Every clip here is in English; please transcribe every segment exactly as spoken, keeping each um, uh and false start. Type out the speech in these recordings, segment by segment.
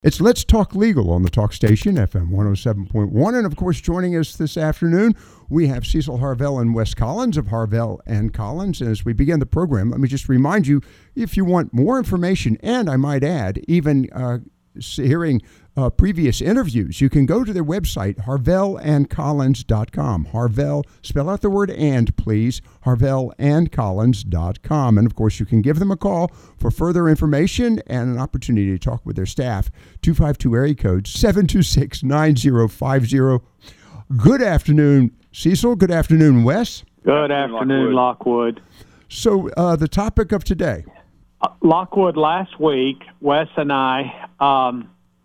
It's Let's Talk Legal on the Talk Station, F M one oh seven point one. And, of course, joining us this afternoon, we have Cecil Harvell and Wes Collins of Harvell and Collins. And as we begin the program, let me just remind you, if you want more information, and I might add, even uh, hearing uh, previous interviews, you can go to their website, harvell and collins dot com. Harvell, spell out the word and, please, harvell and collins dot com. And, of course, you can give them a call for further information and an opportunity to talk with their staff. two five two area code seven two six, nine zero five zero. Good afternoon, Cecil. Good afternoon, Wes. Good afternoon, Lockwood. So uh, the topic of today. Uh, Lockwood, last week, Wes and I um,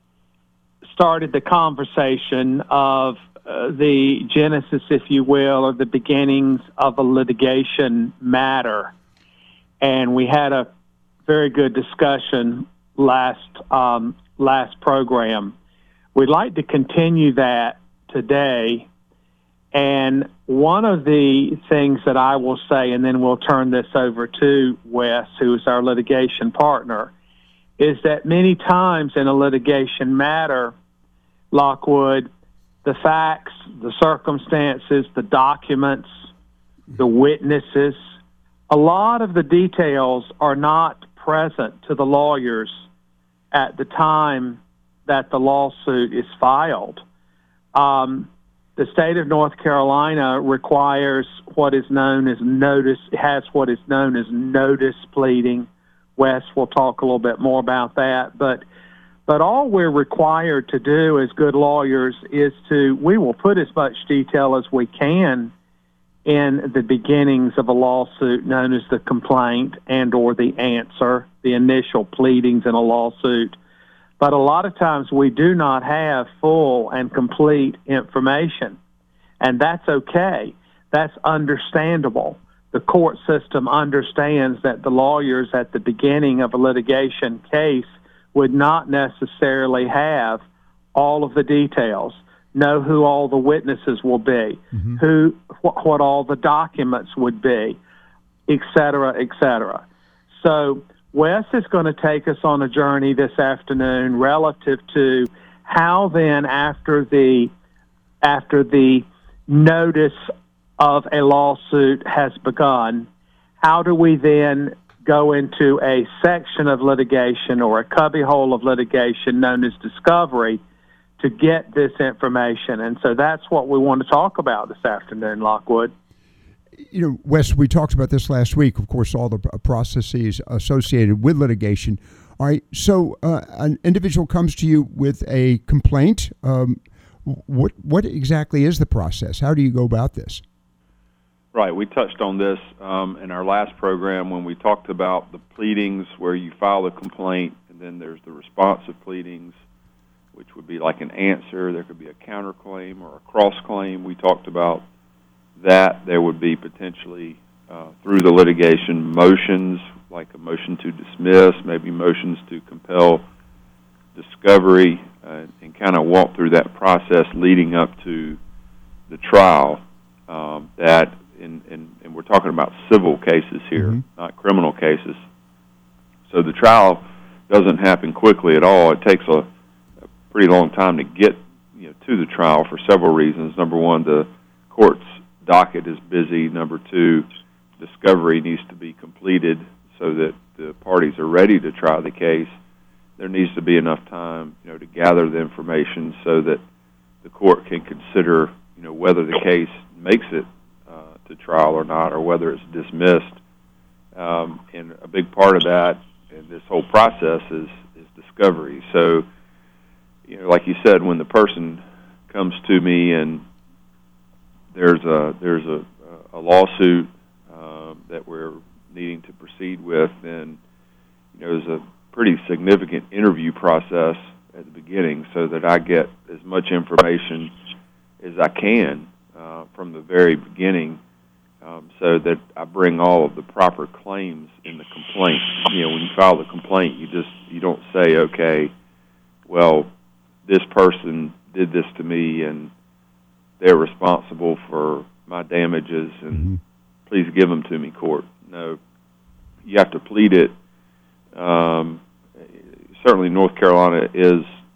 started the conversation of uh, the genesis, if you will, or the beginnings of a litigation matter. And we had a very good discussion last um, last program. We'd like to continue that today. And one of the things that I will say, and then we'll turn this over to Wes, who is our litigation partner, is that many times in a litigation matter, Lockwood, the facts, the circumstances, the documents, the witnesses, a lot of the details are not present to the lawyers at the time that the lawsuit is filed. Um, the state of North Carolina requires what is known as notice, has what is known as notice pleading. Wes will talk a little bit more about that. But but all we're required to do as good lawyers is to, we will put as much detail as we can in the beginnings of a lawsuit known as the complaint and or the answer, the initial pleadings in a lawsuit. But a lot of times we do not have full and complete information, and that's okay. That's understandable. The court system understands that the lawyers at the beginning of a litigation case would not necessarily have all of the details, know who all the witnesses will be, mm-hmm. who wh- what all the documents would be, et cetera, et cetera. So Wes is going to take us on a journey this afternoon relative to how then after the after the notice of a lawsuit has begun, how do we then go into a section of litigation or a cubbyhole of litigation known as discovery to get this information? And so that's what we want to talk about this afternoon, Lockwood. You know, Wes, we talked about this last week, of course, all the processes associated with litigation. All right, so uh, an individual comes to you with a complaint. Um, what what exactly is the process? How do you go about this? Right, we touched on this um, in our last program when we talked about the pleadings where you file a complaint, and then there's the responsive pleadings, which would be like an answer. There could be a counterclaim or a cross-claim. We talked about that. There would be potentially, uh, through the litigation, motions, like a motion to dismiss, maybe motions to compel discovery, uh, and kind of walk through that process leading up to the trial. Um, that, in, in, and we're talking about civil cases here, mm-hmm. not criminal cases. So the trial doesn't happen quickly at all. It takes a, a pretty long time to get you know, to the trial for several reasons. Number one, the court's docket is busy. Number two, discovery needs to be completed so that the parties are ready to try the case. There needs to be enough time, you know, to gather the information so that the court can consider, you know, whether the case makes it uh, to trial or not, or whether it's dismissed. Um, and a big part of that and this whole process is, is discovery. So, you know, like you said, when the person comes to me and there's a there's a, a lawsuit uh, that we're needing to proceed with, then you know there's a pretty significant interview process at the beginning, so that I get as much information as I can uh, from the very beginning, um, so that I bring all of the proper claims in the complaint. You know, when you file the complaint, you just you don't say, okay, well, this person did this to me and they're responsible for my damages, and mm-hmm. please give them to me, court. No, you have to plead it. Um, certainly North Carolina is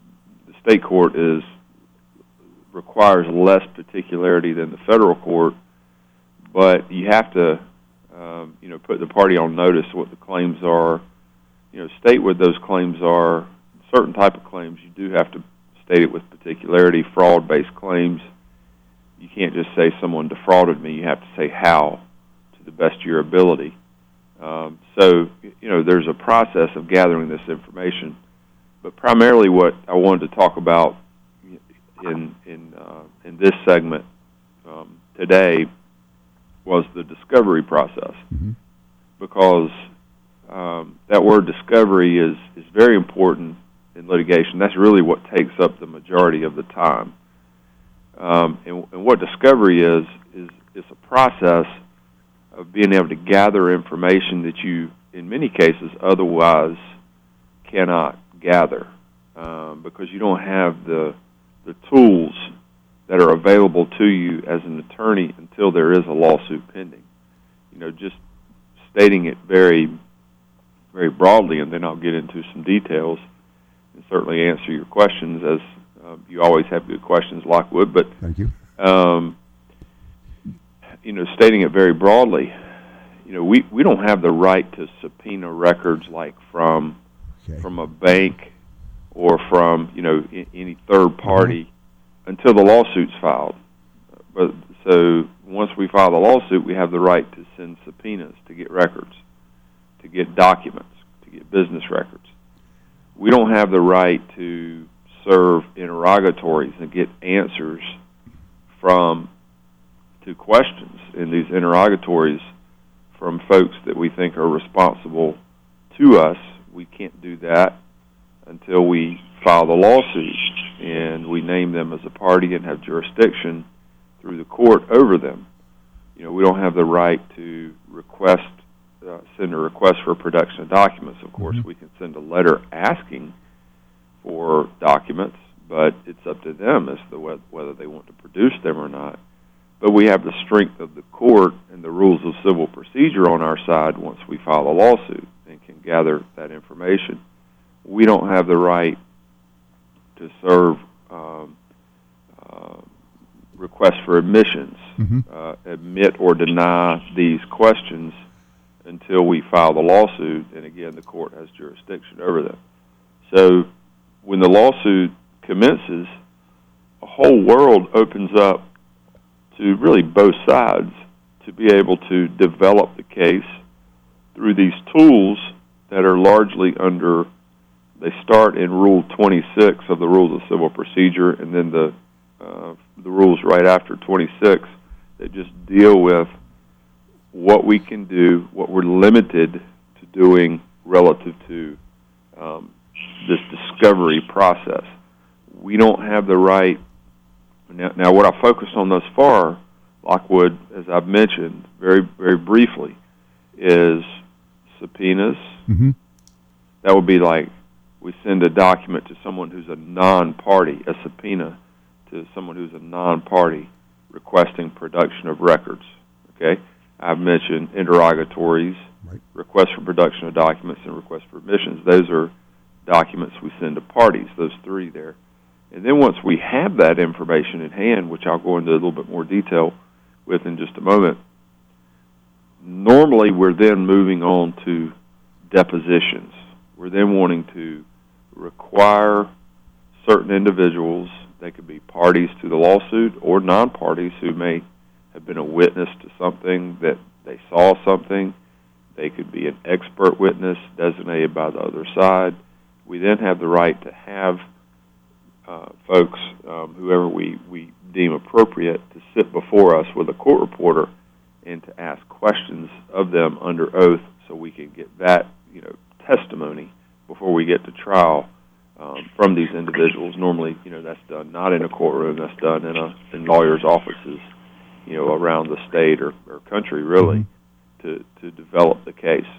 state court is requires less particularity than the federal court, but you have to, um, you know, put the party on notice what the claims are. You know, state what those claims are. Certain type of claims, you do have to state it with particularity. Fraud-based claims, you can't just say someone defrauded me. You have to say how, to the best of your ability. Um, so, you know, there's a process of gathering this information. But primarily what I wanted to talk about in in uh, in this segment um, today was the discovery process, mm-hmm. because um, that word discovery is, is very important in litigation. That's really what takes up the majority of the time. Um, and, and what discovery is, is is a process of being able to gather information that you, in many cases, otherwise cannot gather, um, because you don't have the the tools that are available to you as an attorney until there is a lawsuit pending. You know, just stating it very, very broadly, and then I'll get into some details and certainly answer your questions, as uh, you always have good questions, Lockwood. But thank you. Um, you know, stating it very broadly, you know, we, we don't have the right to subpoena records like from okay. from a bank or from, you know, I- any third party mm-hmm. until the lawsuit's filed. But so once we file the lawsuit, we have the right to send subpoenas to get records, to get documents, to get business records. We don't have the right to serve interrogatories and get answers from to questions in these interrogatories from folks that we think are responsible to us. We can't do that until we file the lawsuit and we name them as a party and have jurisdiction through the court over them. You know, we don't have the right to request, uh, send a request for production of documents. Of course, mm-hmm. we can send a letter asking for documents, but it's up to them as to whether they want to produce them or not. But we have the strength of the court and the rules of civil procedure on our side once we file a lawsuit and can gather that information. We don't have the right to serve um, uh, requests for admissions, mm-hmm. uh, admit or deny these questions until we file the lawsuit, and again, the court has jurisdiction over them. So when the lawsuit commences, a whole world opens up to really both sides to be able to develop the case through these tools that are largely under, they start in Rule twenty-six of the Rules of Civil Procedure, and then the uh, the rules right after twenty-six that just deal with what we can do, what we're limited to doing relative to um, this discovery process. We don't have the right. Now, now, what I focused on thus far, Lockwood, as I've mentioned very, very briefly, is subpoenas. Mm-hmm. That would be like we send a document to someone who's a non-party, a subpoena to someone who's a non-party requesting production of records. Okay, I've mentioned interrogatories, right. requests for production of documents, and requests for admissions. Those are documents we send to parties. Those three there. And then once we have that information in hand, which I'll go into a little bit more detail with in just a moment, normally we're then moving on to depositions. We're then wanting to require certain individuals, they could be parties to the lawsuit or non-parties who may have been a witness to something, that they saw something. They could be an expert witness designated by the other side. We then have the right to have Uh, folks, um, whoever we, we deem appropriate, to sit before us with a court reporter and to ask questions of them under oath so we can get that, you know, testimony before we get to trial um, from these individuals. Normally, you know, that's done not in a courtroom, that's done in a in lawyers' offices, you know, around the state or, or country, really, mm-hmm. to, to develop the case.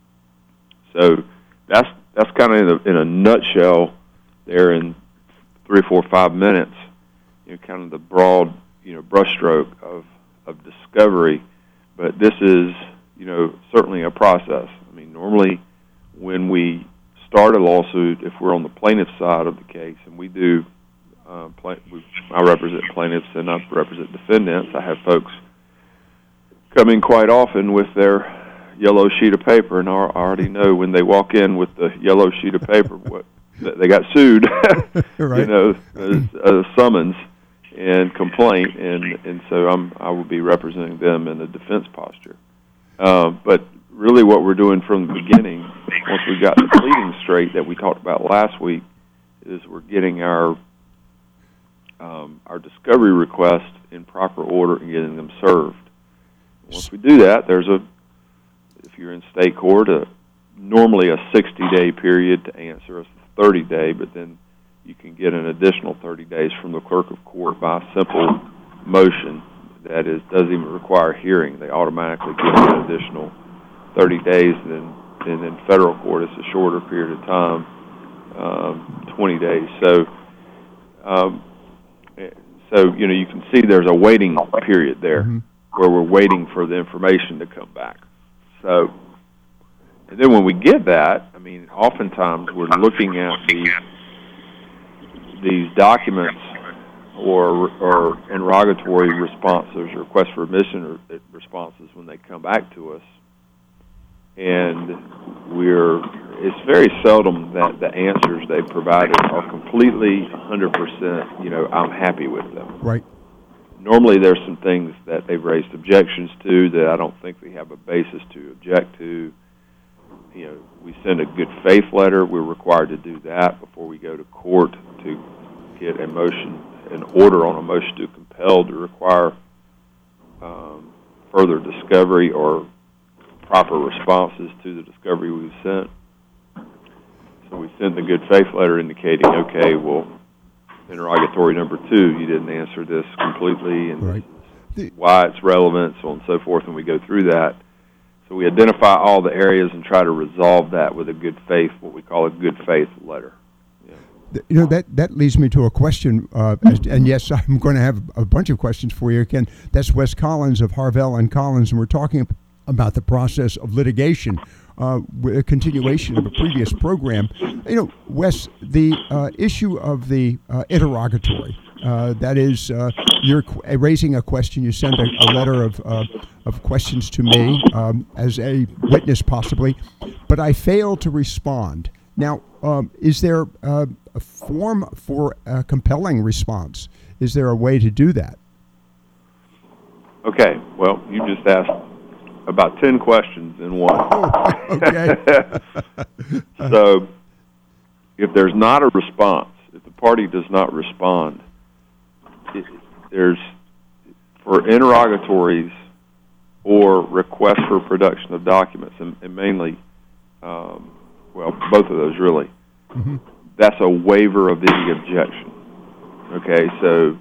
So that's that's kind of in a, in a nutshell there in three, four, five minutes, you know, kind of the broad, you know, brushstroke of, of discovery. But this is, you know, certainly a process. I mean, normally when we start a lawsuit if we're on the plaintiff's side of the case, and we do. Uh, pla- we, I represent plaintiffs and I represent defendants. I have folks come in quite often with their yellow sheet of paper, and I already know when they walk in with the yellow sheet of paper what they got sued. Right. You know, a, a summons and complaint, and and so I'm I will be representing them in a defense posture. Uh, but really, what we're doing from the beginning, once we got the pleading straight that we talked about last week, is we're getting our um, our discovery requests in proper order and getting them served. Once we do that, there's a if you're in state court, a, normally a sixty-day period to answer, a thirty-day, but then you can get an additional thirty days from the clerk of court by a simple motion that is doesn't even require hearing. They automatically give you an additional thirty days, and then and in federal court it's a shorter period of time, um, twenty days. So, um, so you know you can see there's a waiting period there mm-hmm. where we're waiting for the information to come back. So, and then when we get that, I mean, oftentimes we're looking at these these documents or or interrogatory responses, requests for admission or responses when they come back to us, and we're it's very seldom that the answers they provided are completely one hundred percent. You know, I'm happy with them. Right. Normally, there's some things that they've raised objections to that I don't think we have a basis to object to. You know, we send a good faith letter. We're required to do that before we go to court to get a motion, an order on a motion to compel to require um, further discovery or proper responses to the discovery we've sent. So we send the good faith letter indicating, okay, well, interrogatory number two, you didn't answer this completely, and right. this is why it's relevant, so on and so forth, and we go through that. So we identify all the areas and try to resolve that with a good faith, what we call a good faith letter. Yeah. You know, that, that leads me to a question, uh, and yes, I'm going to have a bunch of questions for you. Again, that's Wes Collins of Harvell and Collins, and we're talking about the process of litigation. Uh, a continuation of a previous program. You know, Wes, the uh, issue of the uh, interrogatory, uh, that is, uh, you're qu- raising a question, you send a, a letter of uh, of questions to me um, as a witness possibly, but I fail to respond. Now, um, is there uh, a form for a compelling response? Is there a way to do that? Okay, well, you just asked about ten questions in one. Oh, okay. So, if there's not a response, if the party does not respond, it, there's, for interrogatories or requests for production of documents, and, and mainly, um, well, both of those really, mm-hmm. that's a waiver of any objection. Okay, so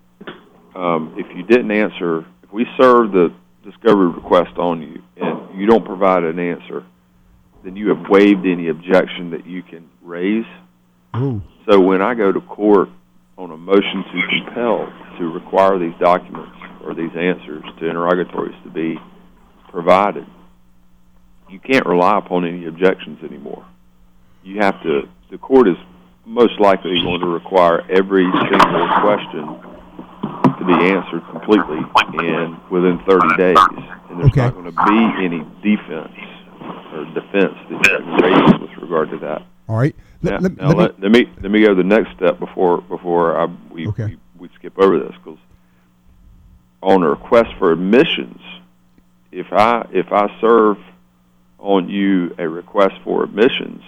um, if you didn't answer, if we serve the discovery request on you and you don't provide an answer, then you have waived any objection that you can raise. Ooh. So when I go to court on a motion to compel to require these documents or these answers to interrogatories to be provided, you can't rely upon any objections anymore. You have to, the court is most likely going to require every single question to be answered completely and within thirty days. And there's okay. not going to be any defense or defense that you can raise with regard to that. All right. Now, let, now let, let, let me let me go to the next step before before I, we, okay. we we skip over this, because on a request for admissions, if I if I serve on you a request for admissions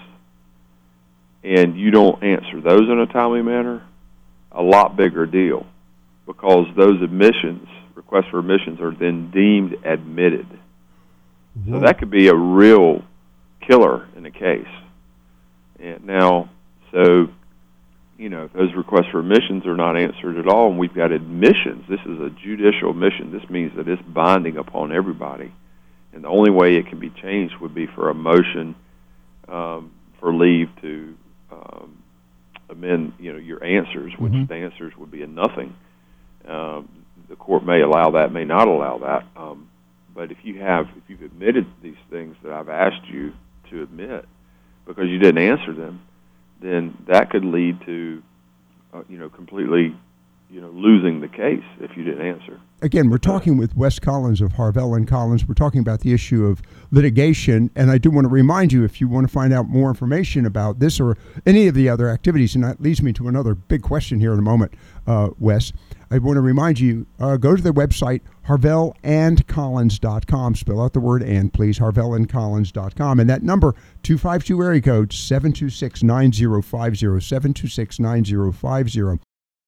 and you don't answer those in a timely manner, a lot bigger deal, because those admissions, requests for admissions, are then deemed admitted. Whoa. So that could be a real killer in a case. And now, so, you know, if those requests for admissions are not answered at all, and we've got admissions, this is a judicial admission. This means that it's binding upon everybody. And the only way it can be changed would be for a motion um, for leave to um, amend, you know, your answers, which mm-hmm. the answers would be a nothing. Um, the court may allow that, may not allow that. Um, but if you have, if you've admitted these things that I've asked you to admit, because you didn't answer them, then that could lead to, uh, you know, completely, you know, losing the case if you didn't answer. Again, we're talking with Wes Collins of Harvell and Collins. We're talking about the issue of litigation, and I do want to remind you, if you want to find out more information about this or any of the other activities, and that leads me to another big question here in a moment, uh, Wes, I want to remind you, uh, go to the website, harvell and collins dot com. Spell out the word "and," please, harvell and collins dot com. And that number, two five two area code seven two six nine zero five zero, seven two six nine zero five zero.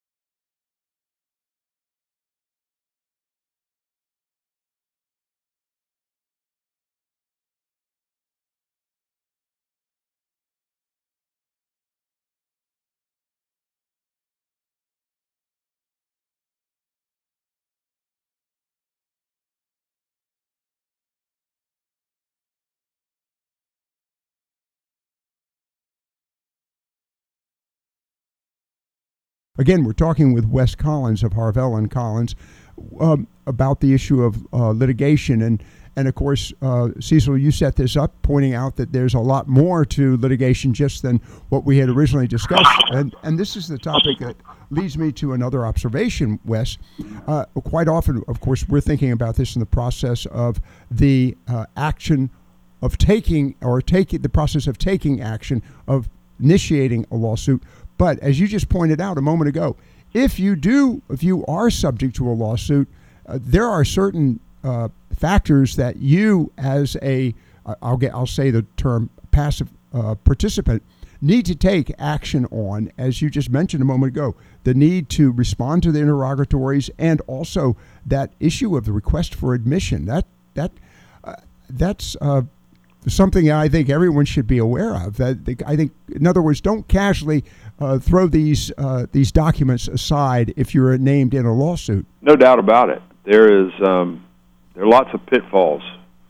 Again, we're talking with Wes Collins of Harvell and Collins um, about the issue of uh, litigation. And, and of course, uh, Cecil, you set this up, pointing out that there's a lot more to litigation just than what we had originally discussed. And, and this is the topic that leads me to another observation, Wes. Uh, quite often, of course, we're thinking about this in the process of the uh, action of taking, or taking the process of taking action, of initiating a lawsuit. But as you just pointed out a moment ago, if you do, if you are subject to a lawsuit, uh, there are certain uh, factors that you, as a, uh, I'll get, I'll say the term passive uh, participant, need to take action on. As you just mentioned a moment ago, the need to respond to the interrogatories, and also that issue of the request for admission. That that uh, that's. Uh, Something I think everyone should be aware of. That the, I think, in other words, don't casually uh, throw these uh, these documents aside if you're named in a lawsuit. No doubt about it. There is um, there are lots of pitfalls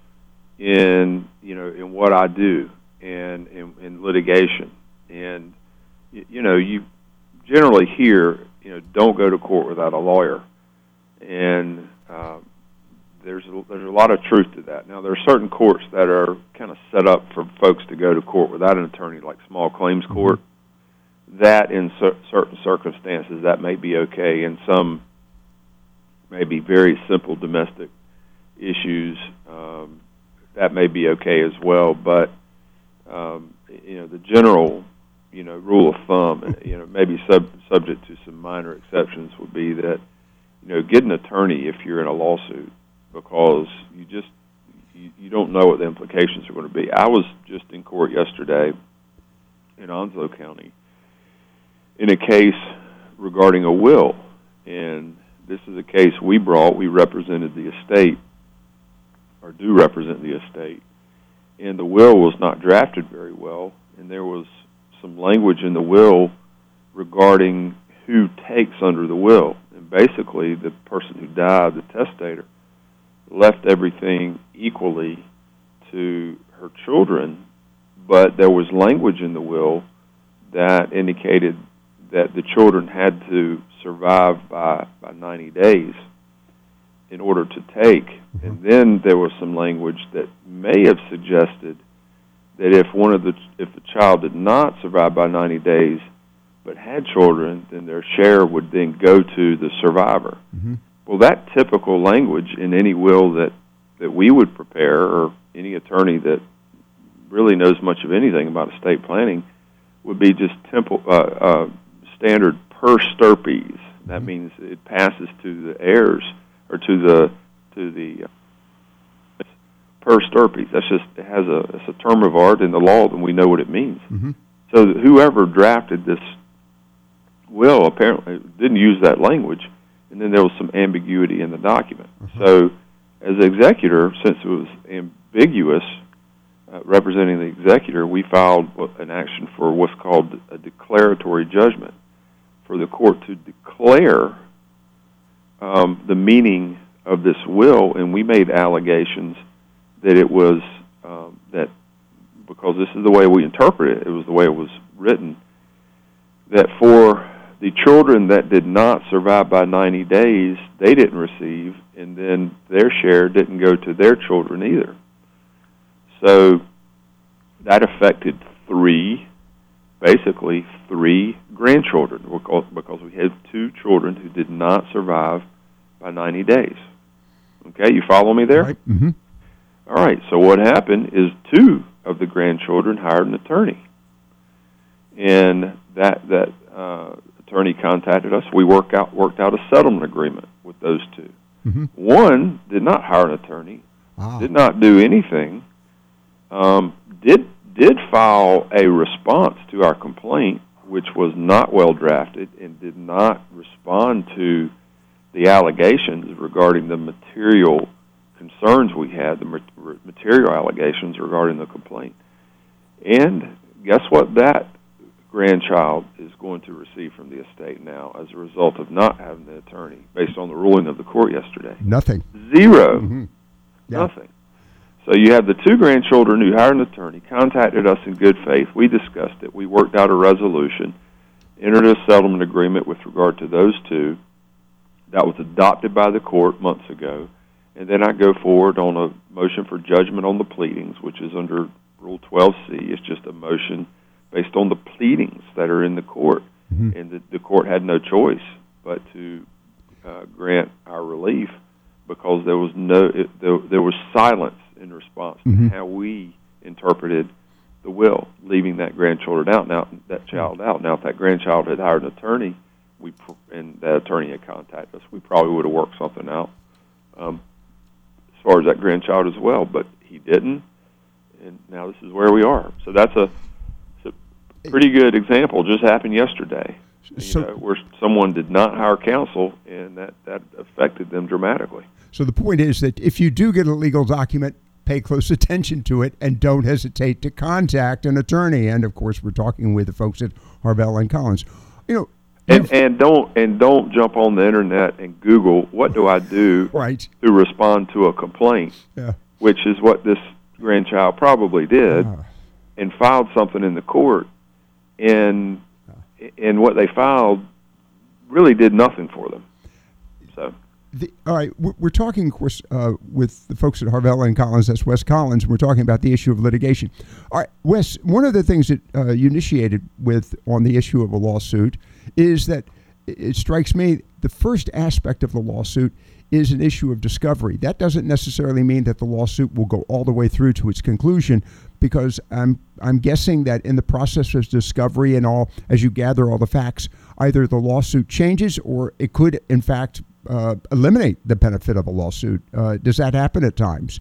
in you know in what I do and in, in litigation, and you, you know you generally hear you know don't go to court without a lawyer, and um, There's a, there's a lot of truth to that. Now, there are certain courts that are kind of set up for folks to go to court without an attorney, like small claims court. That, in cer- certain circumstances, that may be okay. In some maybe very simple domestic issues, um, that may be okay as well. But um, you know, the general you know rule of thumb, you know, maybe sub- subject to some minor exceptions, would be that you know get an attorney if you're in a lawsuit, because you just you, you don't know what the implications are going to be. I was just in court yesterday in Onslow County in a case regarding a will, and this is a case we brought. We represented the estate, or do represent the estate, and the will was not drafted very well, and there was some language in the will regarding who takes under the will, and basically the person who died, the testator, left everything equally to her children, but there was language in the will that indicated that the children had to survive by, by ninety days in order to take. Mm-hmm. And then there was some language that may have suggested that if one of the if the child did not survive by ninety days but had children, then their share would then go to the survivor. Mm-hmm. Well, that typical language in any will that, that we would prepare, or any attorney that really knows much of anything about estate planning, would be just temple, uh, uh, standard per stirpes. That means it passes to the heirs, or to the to the uh, per stirpes. That's just it has a it's a term of art in the law, and we know what it means. Mm-hmm. So whoever drafted this will apparently didn't use that language. And then there was some ambiguity in the document. Uh-huh. So, as an executor, since it was ambiguous, uh, representing the executor, we filed an action for what's called a declaratory judgment, for the court to declare um, the meaning of this will, and we made allegations that it was, um, that because this is the way we interpret it, it was the way it was written, that for the children that did not survive by ninety days, they didn't receive, and then their share didn't go to their children either. So that affected three, basically three grandchildren, because we had two children who did not survive by ninety days. Okay, you follow me there? Right. Mm-hmm. All right, so what happened is two of the grandchildren hired an attorney. And that that uh, attorney contacted us. We worked out, worked out a settlement agreement with those two. Mm-hmm. One did not hire an attorney, ah. did not do anything, um, did did file a response to our complaint, which was not well drafted and did not respond to the allegations regarding the material concerns we had, the material allegations regarding the complaint. And guess what that grandchild is going to receive from the estate now as a result of not having the attorney, based on the ruling of the court yesterday? Nothing. Zero. Mm-hmm. Yeah. Nothing. So you have the two grandchildren who hired an attorney, contacted us in good faith. We discussed it. We worked out a resolution, entered a settlement agreement with regard to those two. That was adopted by the court months ago. And then I go forward on a motion for judgment on the pleadings, which is under Rule twelve C. It's just a motion based on the pleadings that are in the court. Mm-hmm. And the, the court had no choice but to uh, grant our relief, because there was no it, there, there was silence in response mm-hmm. to how we interpreted the will, leaving that grandchildren out. Now that child out. Now, if that grandchild had hired an attorney, we and that attorney had contacted us, we probably would have worked something out um, as far as that grandchild as well. But he didn't, and now this is where we are. So that's a, it's a pretty good example. Just happened yesterday. So, you know, where someone did not hire counsel, and that, that affected them dramatically. So the point is that if you do get a legal document, pay close attention to it and don't hesitate to contact an attorney. And of course, we're talking with the folks at Harvell and Collins. You know, and and don't and don't jump on the internet and Google what do I do right. to respond to a complaint, yeah. which is what this grandchild probably did, uh. and filed something in the court, and and what they filed really did nothing for them. So. The, all right, we're talking, of course, uh, with the folks at Harvell and Collins. That's Wes Collins. We're talking about the issue of litigation. All right, Wes, one of the things that uh, you initiated with on the issue of a lawsuit is that it strikes me the first aspect of the lawsuit is an issue of discovery. That doesn't necessarily mean that the lawsuit will go all the way through to its conclusion, because I'm I'm guessing that in the process of discovery and all, as you gather all the facts, either the lawsuit changes or it could, in fact, Uh, eliminate the benefit of a lawsuit. Uh, does that happen at times?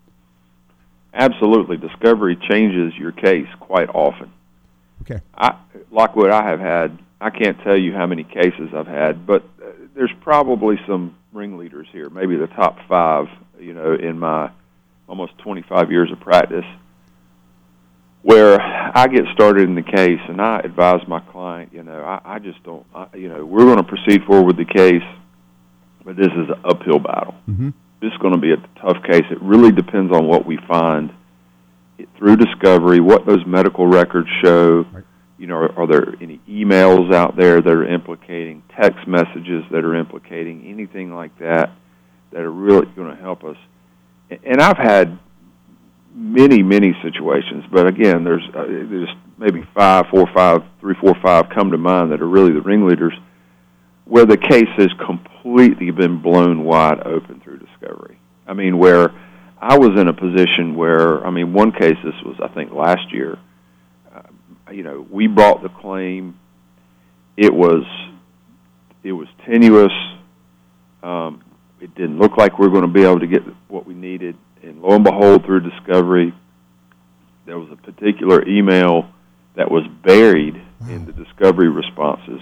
Absolutely. Discovery changes your case quite often. Okay. I, like what I have had, I can't tell you how many cases I've had, but uh, there's probably some ringleaders here, maybe the top five, you know, in my almost twenty-five years of practice, where I get started in the case and I advise my client, you know, I, I just don't, I, you know, we're going to proceed forward with the case, but this is an uphill battle. Mm-hmm. This is going to be a tough case. It really depends on what we find it, through discovery, what those medical records show. Right. You know, are, are there any emails out there that are implicating, text messages that are implicating, anything like that that are really going to help us? And I've had many, many situations, but again, there's uh, there's maybe five, four, five, three, four, five come to mind that are really the ringleaders, where the case has completely been blown wide open through discovery. I mean, where I was in a position where, I mean, one case, this was, I think, last year, uh, you know, we brought the claim, it was, it was tenuous, um, it didn't look like we were going to be able to get what we needed, and lo and behold, through discovery, there was a particular email that was buried in the discovery responses,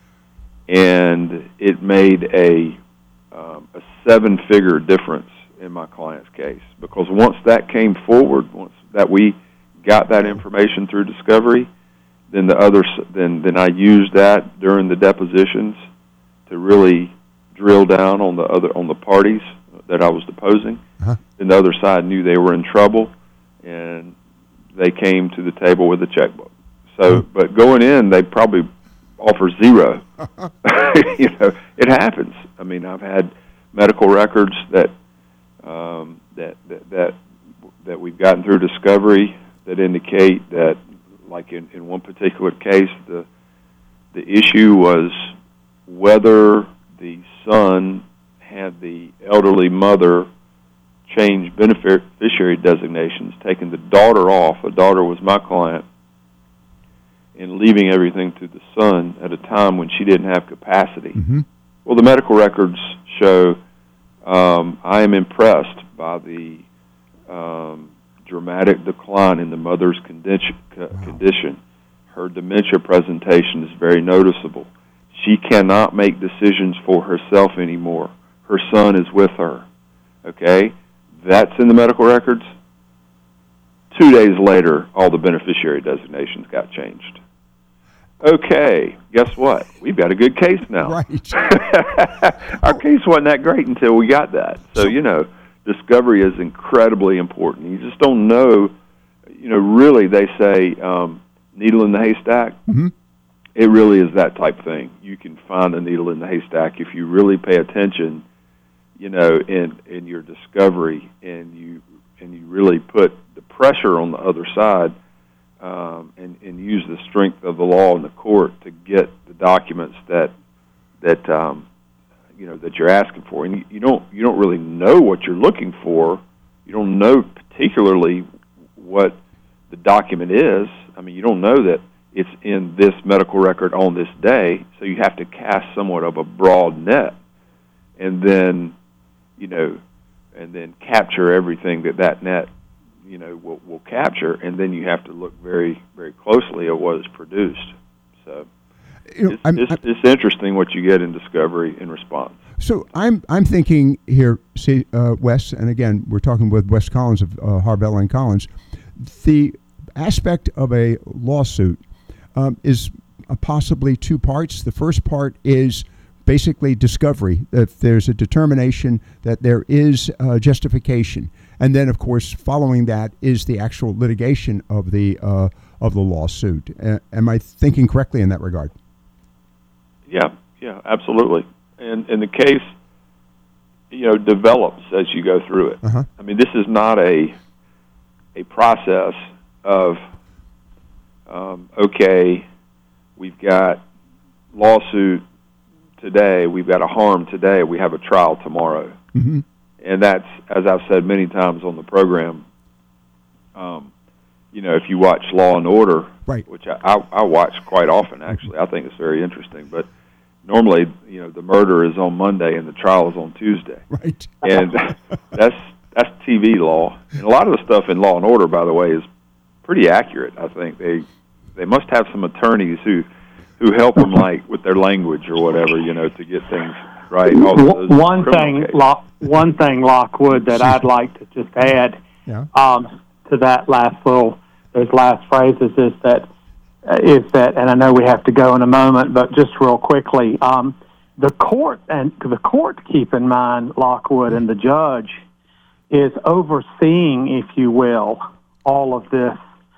and it made a um, a seven-figure difference in my client's case, because once that came forward, once that we got that information through discovery, then the other then then I used that during the depositions to really drill down on the other on the parties that I was deposing. Uh-huh. And the other side knew they were in trouble, and they came to the table with a checkbook. So, uh-huh. but going in, they probably offer zero. You know, it happens. I mean, I've had medical records that um, that, that that that we've gotten through discovery that indicate that like in, in one particular case, the the issue was whether the son had the elderly mother change beneficiary designations, taking the daughter off. The daughter was my client, and leaving everything to the son at a time when she didn't have capacity. Mm-hmm. Well, the medical records show um, I am impressed by the um, dramatic decline in the mother's condition. Wow. condition. Her dementia presentation is very noticeable. She cannot make decisions for herself anymore. Her son is with her. Okay? That's in the medical records. Two days later, all the beneficiary designations got changed. Okay, guess what? We've got a good case now. Right. Our case wasn't that great until we got that. So, you know, discovery is incredibly important. You just don't know, you know, really they say um, needle in the haystack. Mm-hmm. It really is that type of thing. You can find a needle in the haystack if you really pay attention, you know, in, in your discovery, and you and you really put the pressure on the other side, um, and, and use the strength of the law in the court to get the documents that that um, you know that you're asking for. And you, you don't you don't really know what you're looking for. You don't know particularly what the document is. I mean, you don't know that it's in this medical record on this day, so you have to cast somewhat of a broad net, and then, you know, and then capture everything that that net, you know, will, will capture, and then you have to look very, very closely at what is produced. So You know, it's, I'm- it's, I'm- it's interesting what you get in discovery and response. So I'm I'm thinking here, see, uh, Wes, and again, we're talking with Wes Collins of uh, Harvell and Collins. The aspect of a lawsuit um, is uh, possibly two parts. The first part is basically discovery, that there's a determination that there is uh, justification, and then, of course, following that is the actual litigation of the uh, of the lawsuit. Uh, am I thinking correctly in that regard? Yeah, yeah, absolutely. And and the case, you know, develops as you go through it. Uh-huh. I mean, this is not a a process of um, okay, we've got lawsuit today, we've got a harm today, we have a trial tomorrow. Mm-hmm. And that's, as I've said many times on the program, um, you know, if you watch Law and Order, Right. which I, I, I watch quite often, actually, I think it's very interesting, but normally, you know, the murder is on Monday and the trial is on Tuesday. Right. And that's that's T V law. And a lot of the stuff in Law and Order, by the way, is pretty accurate, I think. They they must have some attorneys who who help them, like, with their language or whatever, you know, to get things right. W- One thing, Lo- one thing, Lockwood, that I'd like to just add Yeah. um, to that last little, those last phrases is that, uh, is that, and I know we have to go in a moment, but just real quickly, um, the court, and the court, keep in mind, Lockwood, and the judge is overseeing, if you will, all of this,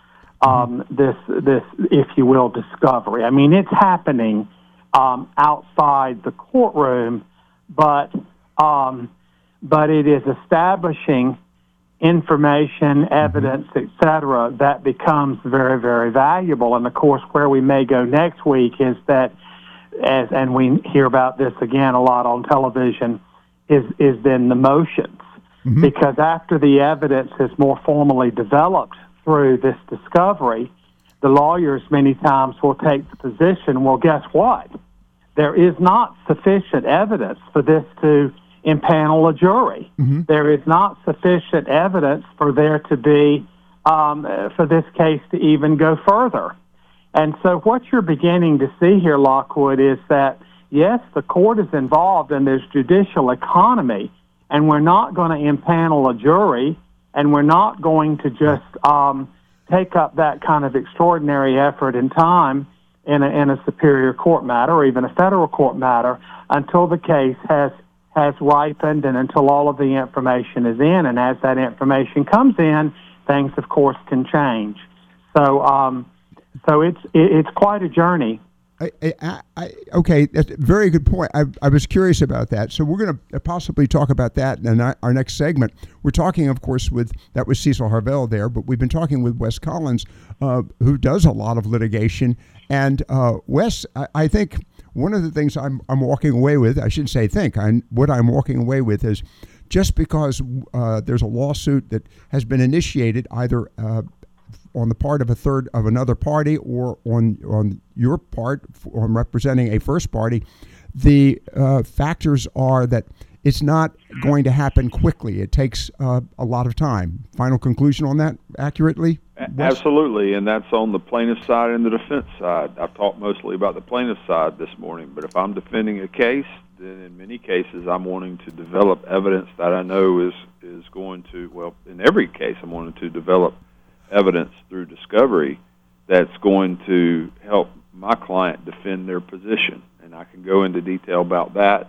um, this, this, if you will, discovery. I mean, it's happening um, outside the courtroom, but um, but it is establishing information, evidence, et cetera, that becomes very, very valuable. And of course, where we may go next week is that, as and we hear about this again a lot on television, is is then the motions. Mm-hmm. Because after the evidence is more formally developed through this discovery, the lawyers many times will take the position, well, guess what? There is not sufficient evidence for this to impanel a jury. Mm-hmm. There is not sufficient evidence for there to be, um, for this case to even go further. And so what you're beginning to see here, Lockwood, is that, yes, the court is involved and there's judicial economy, and we're not going to impanel a jury, and we're not going to just um, take up that kind of extraordinary effort and time in a, in a superior court matter or even a federal court matter until the case has has ripened and until all of the information is in. And as that information comes in, things, of course, can change. So, um, so it's it, it's quite a journey I, I, I, okay, that's a very good point. I, I was curious about that. So we're going to possibly talk about that in our next segment. We're talking, of course, with, that was Cecil Harvell there, but we've been talking with Wes Collins, uh, who does a lot of litigation. And uh, Wes, I, I think one of the things I'm, I'm walking away with, I shouldn't say think, I, what I'm walking away with is just because uh, there's a lawsuit that has been initiated either uh, on the part of a third of another party or on on your part on representing a first party, the uh, factors are that it's not going to happen quickly. It takes uh, a lot of time. Final conclusion on that accurately? Wes? Absolutely, and that's on the plaintiff side and the defense side. I've talked mostly about the plaintiff side this morning, but if I'm defending a case, then in many cases I'm wanting to develop evidence that I know is, is going to, well, in every case I'm wanting to develop evidence through discovery that's going to help my client defend their position. And I can go into detail about that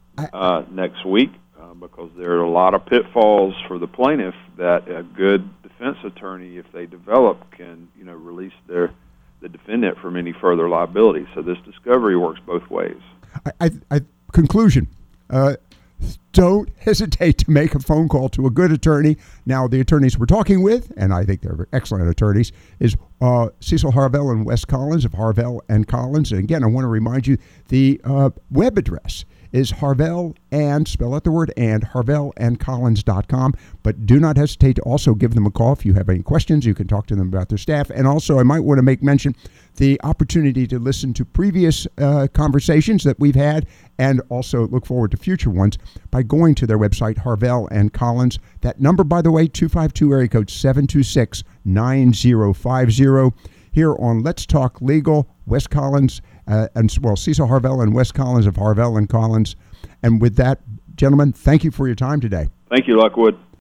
uh, next week uh, because there are a lot of pitfalls for the plaintiff that a good defense attorney, if they develop, can you know release their the defendant from any further liability. So this discovery works both ways. I, I, I conclusion. Uh, Don't hesitate to make a phone call to a good attorney. Now, the attorneys we're talking with, and I think they're excellent attorneys, is uh, Cecil Harvell and Wes Collins of Harvell and Collins. And again, I want to remind you, the uh, web address is Harvell and, spell out the word and, harvell and collins dot com. But do not hesitate to also give them a call if you have any questions. You can talk to them about their staff. And also, I might want to make mention the opportunity to listen to previous uh, conversations that we've had and also look forward to future ones by going to their website, Harvell and Collins. That number, by the way, two five two area code seven two six, nine zero five zero. Here on Let's Talk Legal, Wes Collins, uh, and well, Cecil Harvell and Wes Collins of Harvell and Collins. And with that, gentlemen, thank you for your time today. Thank you, Lockwood.